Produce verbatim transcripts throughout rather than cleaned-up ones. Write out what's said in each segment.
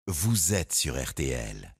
Vous êtes sur R T L.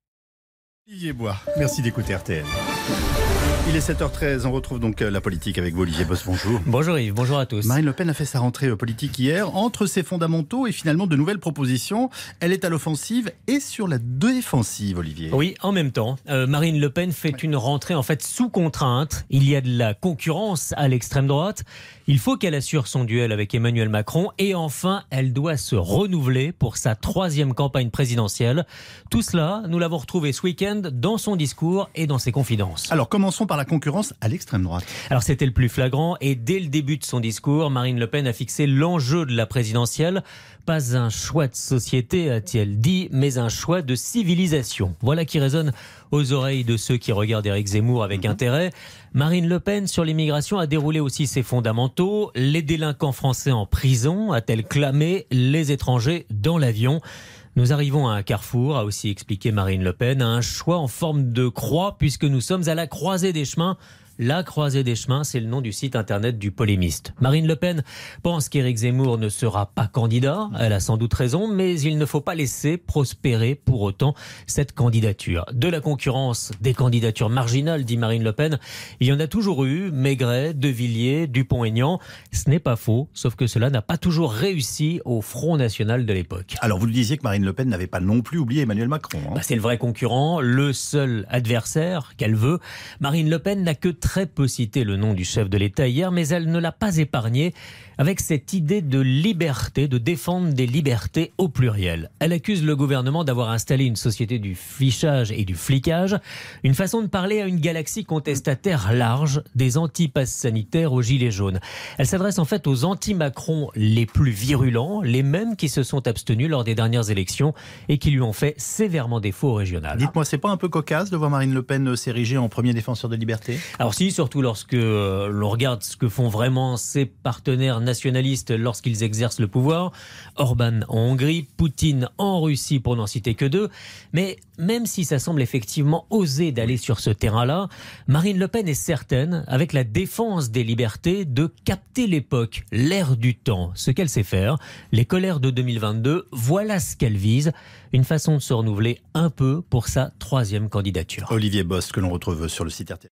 Olivier Bois, merci d'écouter R T L. Il est sept heures treize, on retrouve donc la politique avec vous, Olivier Boss, bonjour. Bonjour Yves, bonjour à tous. Marine Le Pen a fait sa rentrée politique hier. Entre ses fondamentaux et finalement de nouvelles propositions, elle est à l'offensive et sur la défensive, Olivier. Oui, en même temps, euh, Marine Le Pen fait une rentrée en fait sous contrainte. Il y a de la concurrence à l'extrême droite. Il faut qu'elle assure son duel avec Emmanuel Macron et enfin, elle doit se renouveler pour sa troisième campagne présidentielle. Tout cela, nous l'avons retrouvé ce week-end dans son discours et dans ses confidences. Alors commençons par la concurrence à l'extrême droite. Alors c'était le plus flagrant et dès le début de son discours, Marine Le Pen a fixé l'enjeu de la présidentielle. Pas un choix de société, a-t-elle dit, mais un choix de civilisation. Voilà qui résonne aux oreilles de ceux qui regardent Éric Zemmour avec mmh. intérêt. Marine Le Pen, sur l'immigration, a déroulé aussi ses fondamentaux. Les délinquants français en prison, a-t-elle clamé, les étrangers dans l'avion. Nous arrivons à un carrefour, a aussi expliqué Marine Le Pen, à un choix en forme de croix, puisque nous sommes à la croisée des chemins. La croisée des chemins, c'est le nom du site internet du polémiste. Marine Le Pen pense qu'Éric Zemmour ne sera pas candidat. Elle a sans doute raison, mais il ne faut pas laisser prospérer pour autant cette candidature. De la concurrence, des candidatures marginales, dit Marine Le Pen. Il y en a toujours eu, Maigret, De Villiers, Dupont-Aignan. Ce n'est pas faux, sauf que cela n'a pas toujours réussi au Front National de l'époque. Alors vous le disiez que Marine Le Pen n'avait pas non plus oublié Emmanuel Macron. Hein. Bah, c'est le vrai concurrent, le seul adversaire qu'elle veut. Marine Le Pen n'a que très peu cité le nom du chef de l'État hier, mais elle ne l'a pas épargné avec cette idée de liberté, de défendre des libertés au pluriel. Elle accuse le gouvernement d'avoir installé une société du fichage et du flicage, une façon de parler à une galaxie contestataire large, des anti-passes sanitaires aux gilets jaunes. Elle s'adresse en fait aux anti-Macron les plus virulents, les mêmes qui se sont abstenus lors des dernières élections et qui lui ont fait sévèrement défaut au régional. Dites-moi, c'est pas un peu cocasse de voir Marine Le Pen s'ériger en premier défenseur de liberté ? Alors si, surtout lorsque euh, l'on regarde ce que font vraiment ses partenaires nationalistes lorsqu'ils exercent le pouvoir. Orban en Hongrie, Poutine en Russie, pour n'en citer que deux. Mais même si ça semble effectivement oser d'aller sur ce terrain-là, Marine Le Pen est certaine, avec la défense des libertés, de capter l'époque, l'ère du temps, ce qu'elle sait faire. Les colères de deux mille vingt-deux, voilà ce qu'elle vise. Une façon de se renouveler un peu pour sa troisième candidature. Olivier Boss, que l'on retrouve sur le site R T L.